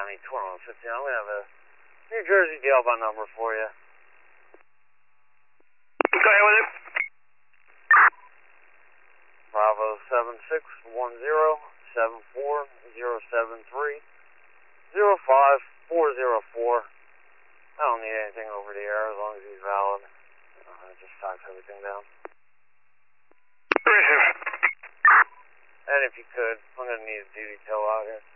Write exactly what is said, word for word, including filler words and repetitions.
County, twenty-one fifteen. I'm going to have a New Jersey Dale by number for you. Go ahead with it. Bravo seven six one zero seven four zero seven three zero five four zero four. I don't need anything over the air as long as he's valid. Uh, just fax everything down. Receive. And if you could, I'm going to need a duty tow out here.